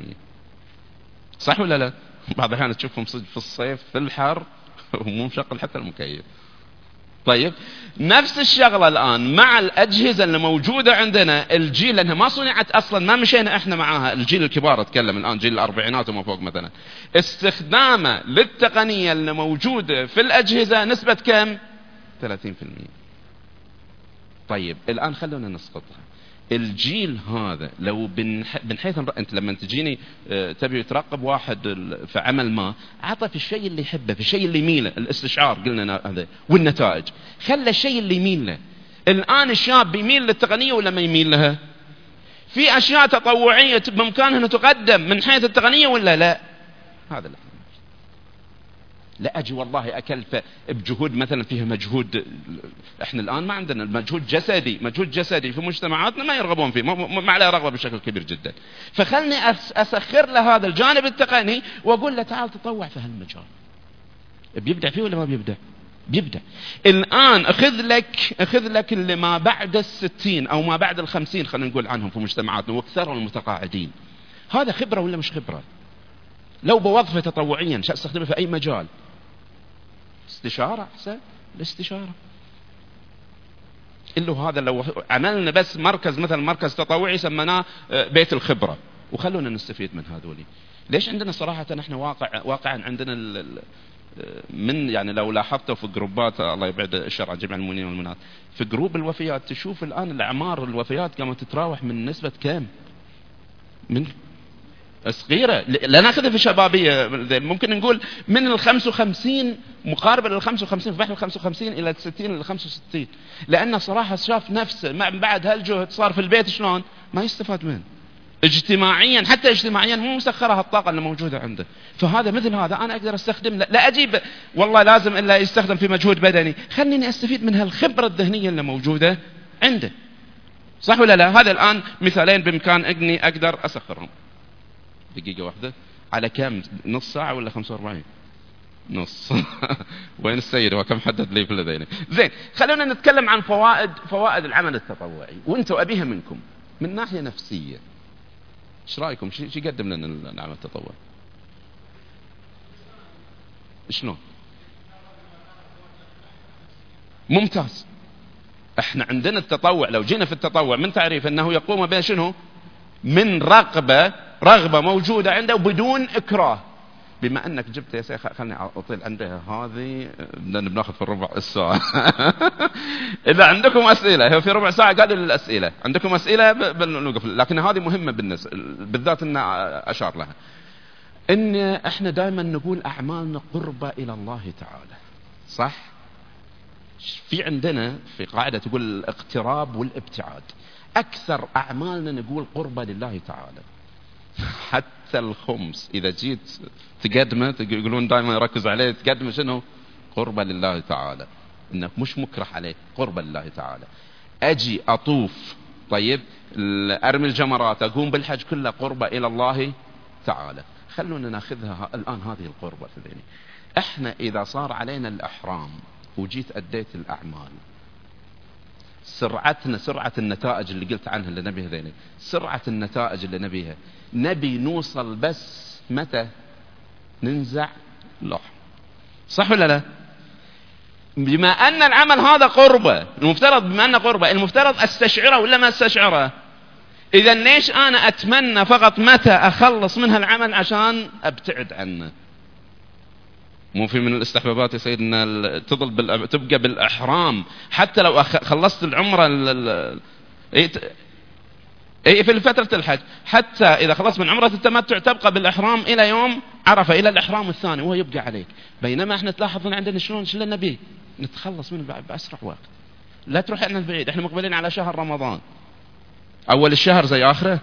صح ولا لا؟ بعض الأحيان تشوفهم في الصيف في الحر ومو مشغل حتى المكيف. طيب نفس الشغلة الآن مع الأجهزة اللي موجودة عندنا، الجيل لأنها ما صنعت أصلا، ما مشينا إحنا معاها، الجيل الكبار أتكلم الآن، جيل الأربعينات وما فوق مثلا، استخدامه للتقنية اللي موجودة في الأجهزة نسبة كم؟ 30%. طيب الآن خلونا نسقطها. الجيل هذا لو من حيث أنت لما تجيني تبي تراقب واحد في عمل ما، عطى في الشيء اللي يحبه، في الشيء اللي يميله، الاستشعار قلنا هذا، والنتائج، خلى الشيء اللي يميل له. الآن الشاب يميل للتقنية ولا ما يميل لها؟ في أشياء تطوعية بإمكانها أن تقدم من حيث التقنية ولا لا؟ هذا لا أجي والله أكلفه بجهود مثلا فيها مجهود. احنا الآن ما عندنا المجهود جسدي في مجتمعاتنا ما يرغبون فيه، ما عليه رغبة بشكل كبير جدا. فخلني أسخر له هذا الجانب التقني وأقول له تعال تطوع في هالمجال. بيبدع فيه ولا ما بيبدع؟ بيبدع. الآن أخذ لك اللي ما بعد 60 أو ما بعد 50 خلينا نقول عنهم في مجتمعاتنا واكثرهم المتقاعدين، هذا خبرة ولا مش خبرة؟ لو بوظفه تطوعيا استخدمه في أي مجال. استشارة أحسن، الاستشارة إلا هذا لو عملنا بس مركز مثلا مركز تطوعي سمناه بيت الخبرة وخلونا نستفيد من هذولي. ليش عندنا صراحة نحن واقعا عندنا من يعني لو لاحظتوا في جروبات الله يبعد الشر عن جميع المؤمنين والمؤمنات، في جروب الوفيات تشوف الآن الأعمار الوفيات قامت تتراوح من نسبة كام؟ من صغيرة، لا ناخذها في شبابية، ممكن نقول من 55 مقاربة 55 في 55 إلى 60 إلى 65، لأنه صراحة شاف نفسه بعد هالجهد صار في البيت شلون ما يستفاد منه اجتماعيا، حتى اجتماعيا مو مسخرة الطاقة اللي موجودة عنده. فهذا مثل هذا أنا أقدر أستخدم، لا أجيب والله لازم إلا يستخدم في مجهود بدني، خليني أستفيد من هالخبرة الذهنية اللي موجودة عنده. صح ولا لا؟ هذا الآن مثالين بإمكان إني أقدر أسخرهم. دقيقة واحدة على كم؟ نص ساعة ولا 45؟ نص. وين السيد هو كم حدد لي في اللذين؟ زين، خلونا نتكلم عن فوائد العمل التطوعي، وانتوا أبيها منكم من ناحية نفسية. ايش رايكم؟ شو يقدم لنا العمل التطوعي؟ شلون؟ ممتاز. احنا عندنا التطوع، لو جينا في التطوع من تعريف انه يقوم بشنو؟ من رغبة موجودة عنده وبدون إكراه. بما أنك جبت يا شيخ خلني أطيل عندها هذه، بناخذ في الربع الساعة. إذا عندكم أسئلة، هو في ربع ساعة قادر للأسئلة، عندكم أسئلة بنوقف، لكن هذه مهمة بالذات أن أشار لها. إن إحنا دائما نقول أعمالنا قربة إلى الله تعالى، صح؟ في عندنا في قاعدة تقول الاقتراب والابتعاد. أكثر أعمالنا نقول قربة لله تعالى. حتى الخمس إذا جيت تقدمه يقولون دائما يركز عليه، تقدمه شنو؟ قربة لله تعالى، إنك مش مكره عليه، قربة لله تعالى. أجي أطوف، طيب أرمي الجمرات، أقوم بالحج، كله قربة إلى الله تعالى. خلونا ناخذها الآن هذه القربة في ذهني. إحنا إذا صار علينا الإحرام وجيت أديت الأعمال، سرعة النتائج اللي قلت عنها اللي نبيها ذيني، سرعة النتائج اللي نبيها، نبي نوصل بس متى؟ ننزع لحم، صح ولا لا؟ بما أن العمل هذا قربة، المفترض بما أنه قربة المفترض أستشعره ولا ما أستشعره؟ إذا ليش أنا أتمنى فقط متى أخلص من هالعمل عشان أبتعد عنه؟ مو في من الاستحبابات يا سيدنا تبقى بالإحرام حتى لو خلصت العمرة في فترة الحج، حتى إذا خلصت من عمرة التمتع تبقى بالإحرام إلى يوم عرفة، إلى الإحرام الثاني وهو يبقى عليك. بينما احنا تلاحظون عندنا شلون النبي نتخلص منه بأسرع وقت. لا تروح عنا البعيد، احنا مقبلين على شهر رمضان، أول الشهر زي آخره.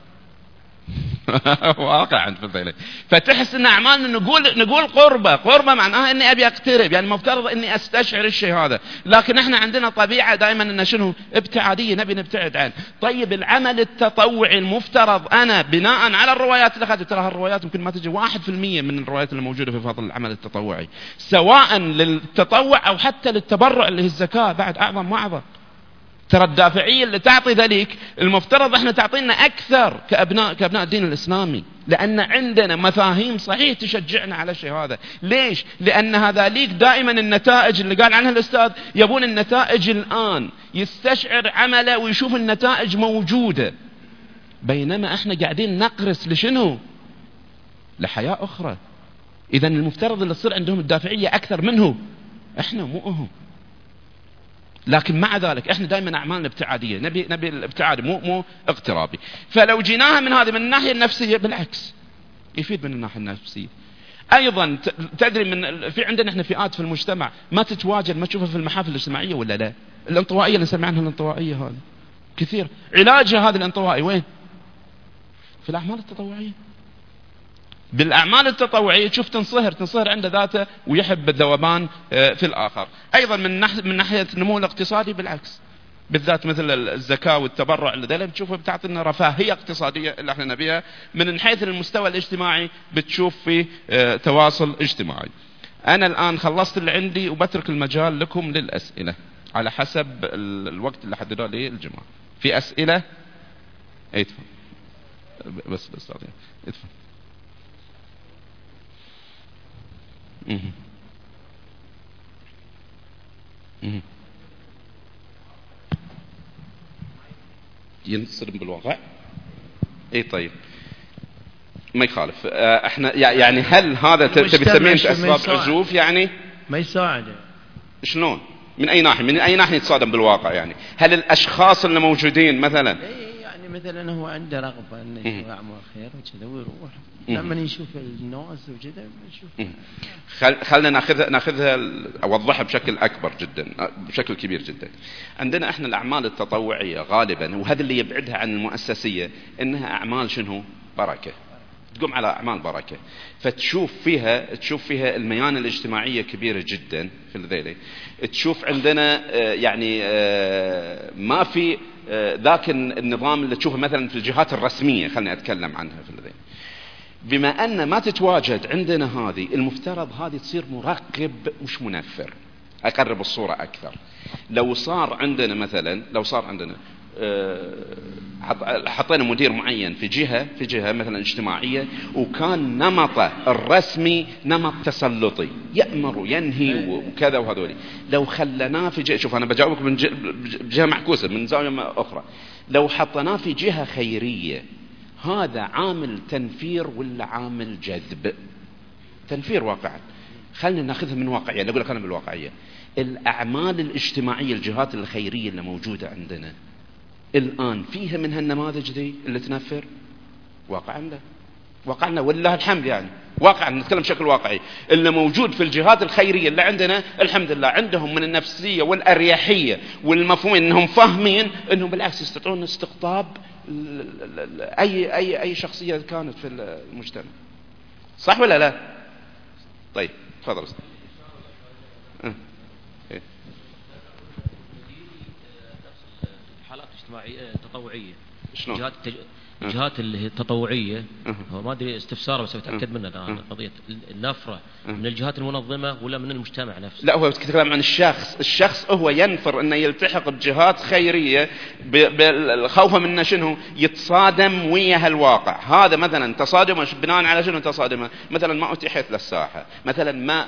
واقعا في الضيلة. فتحس ان اعمالنا نقول قربة معناها اني ابي اقترب، يعني مفترض اني استشعر الشيء هذا، لكن احنا عندنا طبيعة دائما ان شنو؟ ابتعادية، نبي نبتعد عنه. طيب العمل التطوعي المفترض انا بناء على الروايات اللي اخذت، ترى الروايات يمكن ما تجي 1% من الروايات اللي موجودة في فضل العمل التطوعي، سواء للتطوع او حتى للتبرع اللي هي الزكاة، بعد اعظم واعظم. ترى الدافعية اللي تعطي ذلك المفترض احنا تعطينا اكثر كابناء الدين الاسلامي، لان عندنا مفاهيم صحيح تشجعنا على الشيء هذا. ليش؟ لان هذاليك دائما النتائج اللي قال عنها الاستاذ يبون النتائج الان، يستشعر عمله ويشوف النتائج موجودة، بينما احنا قاعدين نقرس لشنو؟ لحياة اخرى. اذا المفترض اللي تصير عندهم الدافعية اكثر منه، احنا مو هم. لكن مع ذلك احنا دائما اعمالنا ابتعاديه، نبي الابتعاد مو اقترابي. فلو جيناها من هذه من الناحيه النفسيه بالعكس يفيد من الناحيه النفسيه. ايضا تدري من في عندنا احنا فئات في المجتمع ما تتواجد، ما تشوفها في المحافل الاجتماعيه ولا لا؟ الانطوائيه اللي نسمع عنها الانطوائيه هذه كثير، علاجها هذا الانطوائي وين؟ في الاعمال التطوعيه. بالأعمال التطوعية تشوف تنصهر عند ذاته ويحب الذوبان في الآخر. أيضا من ناحية النمو الاقتصادي بالعكس، بالذات مثل الزكاة والتبرع اللي بتشوفها بتعطينا رفاهية اقتصادية اللي احنا نبيها. من حيث المستوى الاجتماعي بتشوف في تواصل اجتماعي. أنا الآن خلصت اللي عندي وبترك المجال لكم للأسئلة على حسب الوقت اللي حددوه لي الجماعة. في أسئلة؟ ادفع بس ادفع. ينصدم بالواقع. اي طيب ما يخالف. احنا يعني هل هذا تبي تسميه اسباب عزوف يعني؟ ما يساعده. شلون؟ من اي ناحيه يتصادم بالواقع يعني؟ هل الاشخاص اللي موجودين مثلا يعني مثلا هو عنده رغبه انه يسوي اعمال خير وكذا ويروح، لما يشوف الناس وكذا يشوف. خلينا ناخذها اوضحها بشكل اكبر جدا، بشكل كبير جدا. عندنا احنا الاعمال التطوعيه غالبا، وهذا اللي يبعدها عن المؤسسيه، انها اعمال شنو؟ بركه، تقوم على أعمال بركة. فتشوف فيها الميانة الاجتماعية كبيرة جدا في الذيلة. تشوف عندنا يعني ما في ذاك النظام اللي تشوفه مثلا في الجهات الرسمية، خلني أتكلم عنها في الذيلة. بما أن ما تتواجد عندنا هذه، المفترض هذه تصير مراقب مش منفر. أقرب الصورة أكثر. لو صار عندنا حطينا مدير معين في جهة مثلا اجتماعية، وكان نمطه الرسمي نمط تسلطي، يأمر وينهي وكذا وهذولي، لو خلناه في جهة، شوف أنا بجاوبك من جهة معكوسة من زاوية أخرى، لو حطناه في جهة خيرية، هذا عامل تنفير ولا عامل جذب؟ تنفير واقعا. خلنا ناخذها من واقعية، نقول لك أنا بالواقعية. الأعمال الاجتماعية، الجهات الخيرية اللي موجودة عندنا الآن فيها من هالنماذج دي اللي تنفر؟ واقعنا والله الحمد، يعني واقعا نتكلم بشكل واقعي. اللي موجود في الجهات الخيرية اللي عندنا الحمد لله عندهم من النفسية والأريحية والمفهوم انهم فاهمين انهم بالعكس يستطيعون استقطاب اي شخصية كانت في المجتمع. صح ولا لا؟ طيب تفضل استاذ. حالات اجتماعية تطوعية، شلون؟ الجهات اللي هي التطوعية، هو ما ادري استفساره بس اتاكد منه الان، قضية النفرة من الجهات المنظمة ولا من المجتمع نفسه؟ لا، هو يتكلم عن الشخص هو ينفر انه يلتحق بجهات خيرية خوفا من شنو؟ يتصادم ويا الواقع. هذا مثلا تصادمه بناء على شنو تصادمه؟ مثلا ما اتيحت للساحة، مثلا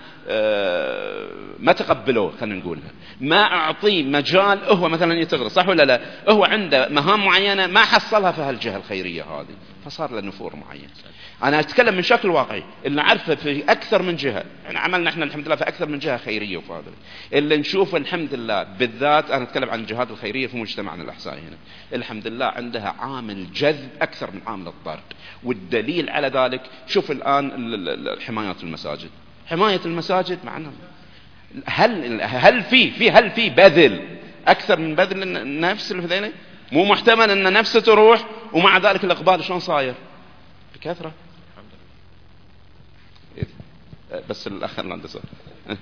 ما تقبلوه، خلينا نقولها، ما اعطيه مجال هو مثلا يتغرس، صح ولا لا؟ هو عنده مهام معينة ما حصلها في هالجهة الخيرية هذه، فصار له نفور معين. أنا أتكلم من شكل واقعي، اللي نعرفه في أكثر من جهة، يعني عملنا إحنا الحمد لله في أكثر من جهة خيرية، وفي هذا اللي نشوف الحمد لله بالذات. أنا أتكلم عن الجهات الخيرية في مجتمعنا الأحسائي هنا، الحمد لله عندها عامل جذب أكثر من عامل الطرد. والدليل على ذلك شوف الآن حمايات المساجد. حماية المساجد معنا، هل في بذل أكثر من بذل النفس اللي في ذيله؟ مو محتمل أن نفسه تروح ومع ذلك الإقبال شلون صاير؟ بكثرة. بس الأخ اللي عنده سؤال. كذا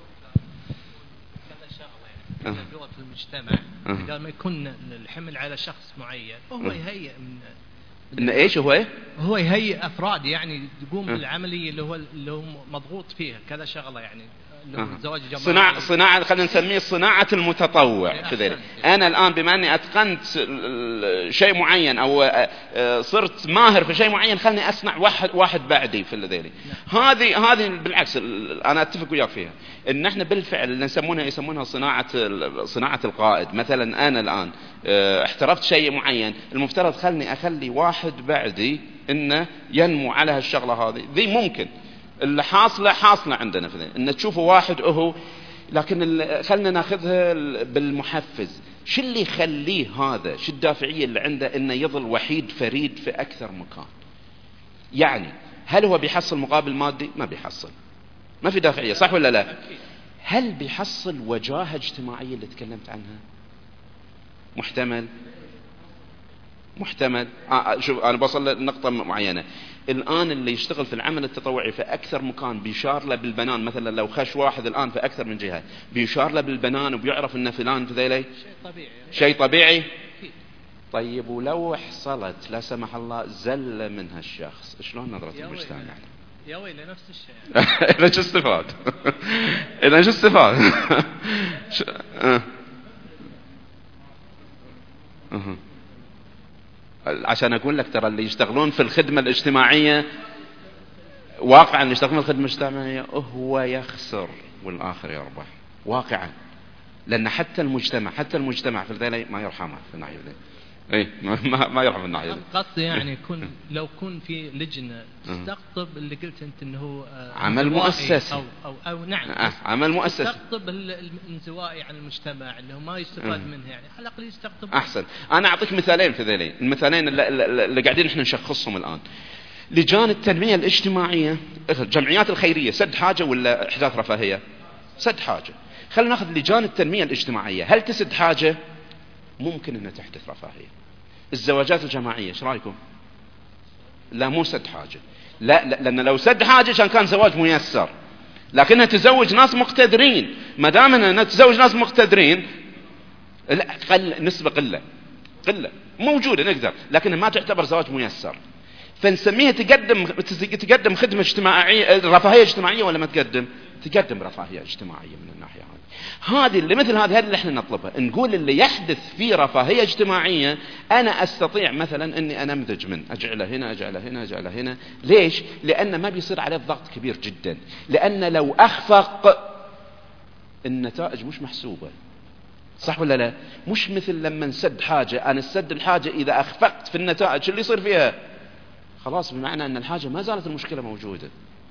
شغلة يعني في المجتمع، بدل ما يكون الحمل على شخص معين، وهو يهيئ إن إيش هو يهيئ أفراد يعني تقوم بالعملية اللي هو مضغوط فيها. كذا شغلة يعني الزواج الجماعي، صناعة خلينا نسميه صناعة المتطوع كذلك. أنا الآن بما أني أتقنت شيء معين أو صرت ماهر في شيء معين، خلني أصنع واحد بعدي في ذيلي. هذه بالعكس أنا أتفق وياك فيها، إن إحنا بالفعل اللي يسمونها صناعة القائد. مثلا أنا الآن احترفت شيء معين، المفترض خلني أخلي واحد بعدي إنه ينمو على هالشغلة هذه. ذي ممكن اللي حاصلة عندنا في ذي، إن تشوفوا واحد لكن خلنا ناخذها بالمحفز. شو اللي يخليه هذا؟ شو الدافعية اللي عنده إنه يظل وحيد فريد في أكثر مكان؟ يعني هل هو بيحصل مقابل مادي؟ ما بيحصل، ما في دافعية، صح ولا لا؟ هل بيحصل وجاهة اجتماعية اللي تكلمت عنها؟ محتمل. محتمل. شوف أنا بوصل لنقطة معينة. الآن اللي يشتغل في العمل التطوعي في أكثر مكان بيشار له بالبنان، مثلا لو خش واحد الآن في أكثر من جهة بيشار له بالبنان وبيعرف إن فلان في ذيلي شيء طبيعي. طيب ولو حصلت لا سمح الله زلة من هالشخص، شلون نظرة المجتمع؟ يا ويلي نفس الشيء. إذا شو استفاد؟ إذا شو استفاد؟ عشان أقول لك ترى اللي يشتغلون في الخدمة الاجتماعية واقعا، اللي يشتغلون في الخدمة الاجتماعية هو يخسر والآخر يربح واقعا، لأن حتى المجتمع في الذيل ما يرحمه في الناحية ذي. اي ما يرحم في الناحية ذي. قصدي يعني لو كن في لجنة تستقطب اللي قلت انت انه هو عمل مؤسسي او نعم عمل مؤسسي تستقطب الانزوائي عن المجتمع اللي هو ما يستفاد منه، يعني على الاقل يستقطب. احسن. انا اعطيك مثالين في ذيلين، المثالين اللي قاعدين احنا نشخصهم الان. لجان التنمية الاجتماعية، الجمعيات الخيرية، سد حاجة ولا احداث رفاهية؟ سد حاجة. خلينا ناخذ لجان التنمية الاجتماعية، هل تسد حاجة؟ ممكن انها تحدث رفاهية. الزواجات الجماعية ايش رايكم؟ لا مو سد حاجة. لا لان لو سد حاجة كان زواج ميسر، لكنها تزوج ناس مقتدرين. ما دام انها تزوج ناس مقتدرين نسبة قلة موجودة نقدر، لكنها ما تعتبر زواج ميسر. فنسميها تقدم خدمة اجتماعية، رفاهية اجتماعية ولا ما تقدم رفاهية اجتماعية من الناحية هذه اللي مثل هذا اللي احنا نطلبه. نقول اللي يحدث فيه رفاهية اجتماعية أنا أستطيع مثلا أني أنمذج من أجعله هنا. ليش؟ لأن ما بيصير عليه ضغط كبير جدا، لأن لو أخفق النتائج مش محسوبة. صح ولا لا؟ مش مثل لما نسد حاجة، أنا السد الحاجة إذا أخفقت في النتائج اللي يصير فيها خلاص بمعنى أن الحاجة ما زالت المشكلة موجودة.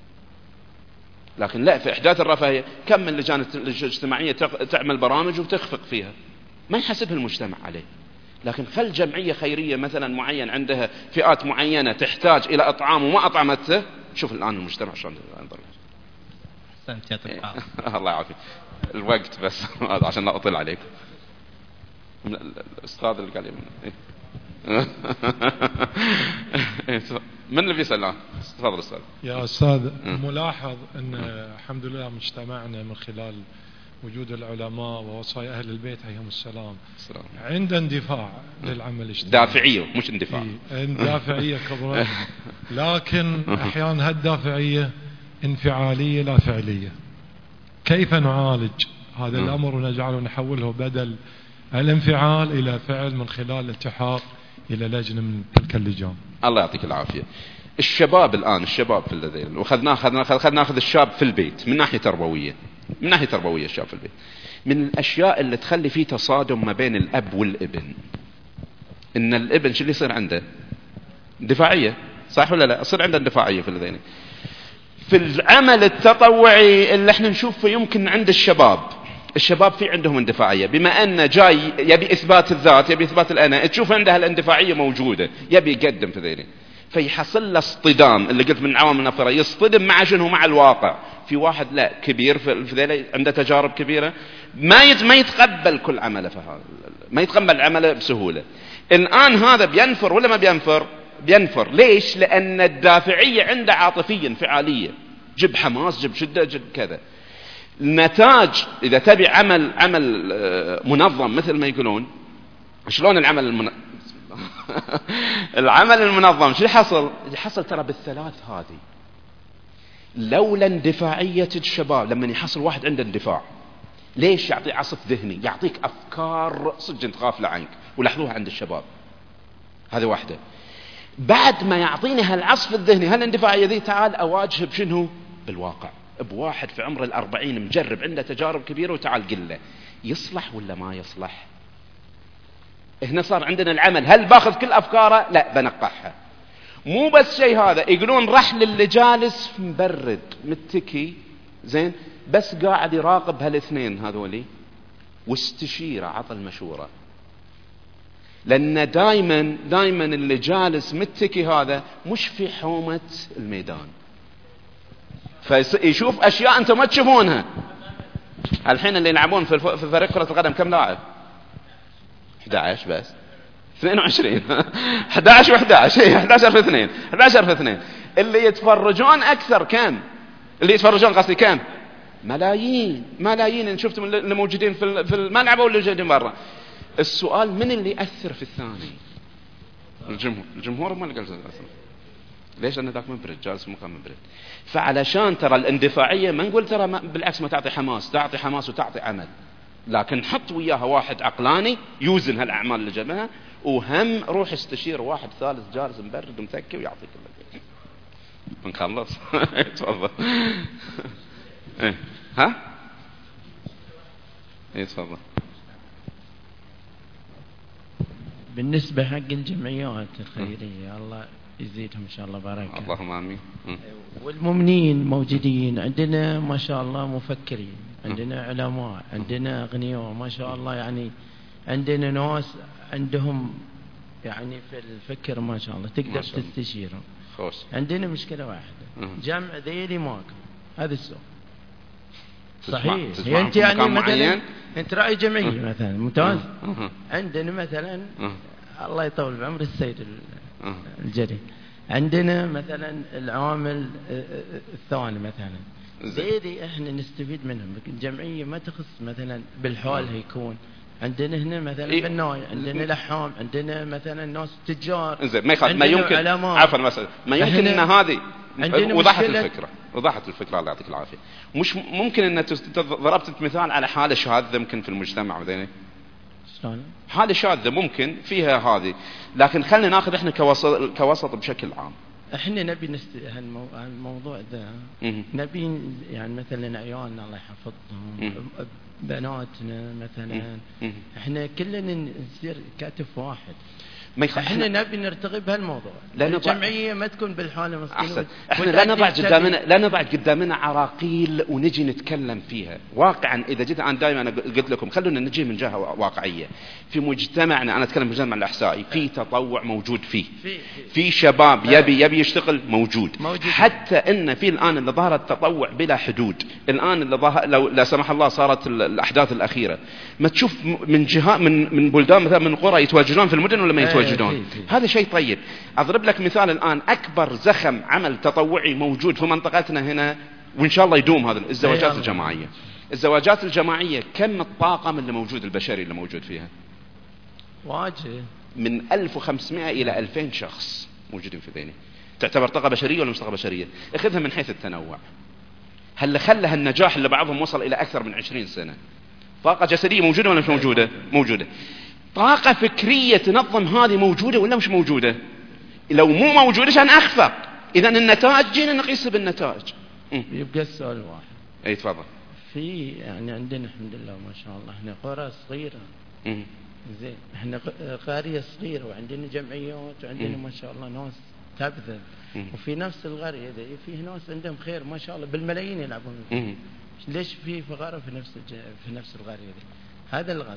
لكن لا، في إحداث الرفاهية كم من لجان الاجتماعية تعمل برامج وتخفق فيها ما يحسبها المجتمع عليه. لكن خل جمعية خيرية مثلا معين عندها فئات معينة تحتاج إلى إطعام وما أطعمته، شوف الآن المجتمع شلون ينظر. أحسنت يعطيك العافية. الله يعافيك. الوقت بس عشان لا أطيل عليك. الأستاذ اللي قال لي من اللي بيسأل الآن؟ تفضل أستاذ. يا أستاذ، ملاحظ أن الحمد لله مجتمعنا من خلال وجود العلماء ووصايا أهل البيت عليهم السلام عند اندفاع للعمل الاجتماعي. دافعية مش اندفاع. دافعية كبرى، لكن أحيانا هالدافعية انفعالية لا فعلية. كيف نعالج هذا الأمر ونجعله نحوله بدل الانفعال إلى فعل من خلال الالتحاق إلى لجنة من تلك اللجان؟ الله يعطيك العافية. الشباب الآن، الشباب في الذيل، وخذنا ناخذ الشاب في البيت من ناحية تربوية، الشاب في البيت من الأشياء اللي تخلي فيه تصادم ما بين الأب والابن، إن الابن شو اللي يصير عنده؟ دفاعية. صح ولا لا؟ يصير عنده دفاعية في الذيل. في العمل التطوعي اللي احنا نشوفه يمكن عند الشباب في عندهم اندفاعية، بما أنه جاي يبي إثبات الذات، يبي إثبات الأنا، تشوف عنده الاندفاعية موجودة، يبي يقدم في ذيله، فيحصل له اصطدام اللي قلت من العوامل النافرة، يصطدم مع شنو؟ مع الواقع. في واحد لا كبير في ذيله عنده تجارب كبيرة، ما يتقبل كل عمله، ما يتقبل عمله بسهولة. الآن هذا بينفر ولا ما بينفر؟ ليش؟ لأن الدافعية عنده عاطفية انفعالية، جب حماس، جب شدة، جب كذا. النتاج إذا تبي عمل منظم مثل ما يقولون، شلون العمل العمل المنظم شو يحصل ترى بالثلاث هذه. لولا اندفاعية الشباب، لما يحصل واحد عنده اندفاع، ليش؟ يعطي عصف ذهني، يعطيك أفكار صدق انت غافلة عنك، ولاحظوها عند الشباب. هذه واحدة. بعد ما يعطيني هالعصف الذهني، هالاندفاعية ذي، تعال أواجه بشنو؟ بالواقع، بواحد في عمر 40 مجرب، عنده تجارب كبيرة، وتعال قل له يصلح ولا ما يصلح. هنا صار عندنا العمل، هل باخذ كل أفكاره؟ لا، بنقحها. مو بس شيء هذا، يقولون رحل اللي جالس مبرد متكي زين، بس قاعد يراقب هالاثنين هذولي واستشيره، عطى المشورة. لأن دايما اللي جالس متكي هذا مش في حومة الميدان، فيشوف أشياء أنتم ما تشوفونها. الحين اللي يلعبون في فريق كرة القدم كم لاعب؟ 11 بس. 22 11 و11 11 في 2 11 في 2 اللي يتفرجون أكثر كم؟ اللي يتفرجون قصدي كم؟ ملايين إن شفتم اللي موجودين في الملعب واللي موجودين برا. السؤال من اللي يأثر في الثاني؟ الجمهور ما اللي قال ليش؟ لأن ذاك منفرد جالس مكان منفرد. فعلشان ترى الاندفاعية ما نقول ترى بالعكس ما تعطي حماس، تعطي حماس وتعطي عمل، لكن حط وياها واحد عقلاني يوزن هالأعمال اللي جابها، وهم روح استشير واحد ثالث جالس مبرد ومتكي ويعطيك اللي بنخلص. تفضل. ايه ها ايه تفضل. بالنسبة حق الجمعيات الخيرية الله يزيدهم إن شاء الله بركة. اللهم آمين. والمؤمنين موجودين عندنا ما شاء الله، مفكرين عندنا، علماء عندنا، أغنياء ما شاء الله، يعني عندنا ناس عندهم يعني في الفكر ما شاء الله تقدر تستشيرهم. عندنا مشكلة واحدة، جمع ذيلي ماكو. هذا السؤال صحيح. أنت يعني مثلا أنت رأي جمعية مثلا ممتاز، عندنا مثلا الله يطول بعمر السيد الجليل، عندنا مثلا العامل الثاني مثلا، ذيلي احنا نستفيد منهم. الجمعية ما تخص مثلا بالحال هيكون عندنا هنا مثلا بناي، عندنا لحام، عندنا مثلا ناس تجار، زين ما يمكن عفوا مثلا ما يمكن ان هذه وضحت الفكره الله يعطيك العافيه. مش ممكن ان ضربت مثال على حاله شاذه ممكن في المجتمع مثلا، شلون حاله شاذه ممكن فيها هذه، لكن خلينا ناخذ احنا كوسط بشكل عام. احنا نبي هالموضوع ذا، نبي يعني مثلا عيالنا الله يحفظهم، بناتنا مثلا، احنا كلنا نصير كتف واحد. احنا نبي نرتقي بهالموضوع. الجمعيه ما تكون بالحاله مسكينه. احنا لا نضع قدامنا عراقيل ونجي نتكلم فيها. واقعا اذا جيت انا دائما قلت لكم خلونا نجي من جهه واقعيه. في مجتمعنا، انا اتكلم مجتمع الاحسائي، في تطوع موجود فيه، في شباب يبي يشتغل موجود. حتى ان في الان اللي ظهر التطوع بلا حدود. الان اللي ظهر لو لا سمح الله صارت الاحداث الاخيره ما تشوف من جهات من بلدان مثلا من قرى يتواجدون في المدن ولا ما يتواجدون. هذا شيء طيب. أضرب لك مثال الآن، أكبر زخم عمل تطوعي موجود في منطقتنا هنا وإن شاء الله يدوم، هذا الزواجات الجماعية. الزواجات الجماعية كم الطاقم اللي موجود البشري اللي موجود فيها؟ واجه من 1500 إلى 2000 شخص موجودين في ذيني. تعتبر طاقة بشرية ولا مش طاقة بشرية؟ اخذها من حيث التنوع. هل خلى هالنجاح اللي بعضهم وصل إلى أكثر من 20 سنة؟ طاقة جسدية موجودة ولا مش موجودة؟ موجودة. طاقة فكرية تنظم هذه موجودة ولا مش موجودة؟ لو مو موجودة عشان أخفق. إذا النتائج جينا نقيس بالنتائج. يبقى السؤال واحد. أي تفضل. في يعني عندنا الحمد لله ما شاء الله احنا قرى صغيرة. زين احنا قرية صغيرة وعندنا جمعيات وعندنا ما شاء الله ناس تبذل. وفي نفس القرية ذي فيه ناس عندهم خير ما شاء الله بالملايين يلعبون. ليش في فقراء في نفس القرية ذي؟ هذا الغزل.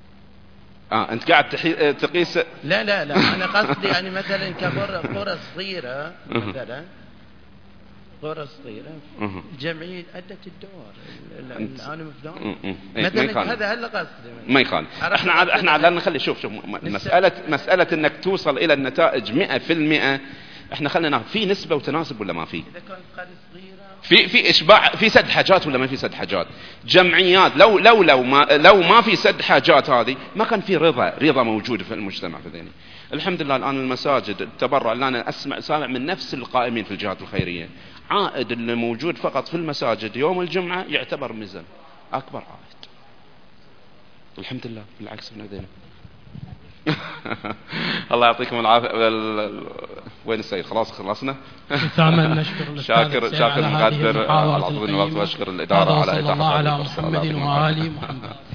أنت قاعد تقيس. لا أنا قصدي يعني مثلا قرى صغيرة مثلا، قرى صغيرة جمعية أدت الدور العالم فلان مثلا، هذا هلا قصدي ما يخالف. احنا عاد نخلي شوف مسألة انك توصل الى النتائج 100%. احنا خلينا ناخذ في نسبة وتناسب ولا ما في؟ إذا كانت قرية صغيرة في اشباع، في سد حاجات ولا ما في سد حاجات؟ جمعيات لو ما في سد حاجات هذه ما كان في رضا موجود في المجتمع في ذيني. الحمد لله الان المساجد التبرع اللي انا سامع من نفس القائمين في الجهات الخيرية، عائد اللي موجود فقط في المساجد يوم الجمعة يعتبر ميزان اكبر عائد. الحمد لله بالعكس من هذين. الله يعطيكم العافية. وين السيد؟ خلاص خلصنا. شاكر المقدر على عطف الوقت، واشكر الإدارة على إتاحة صلى الله على محمد وآله محمد.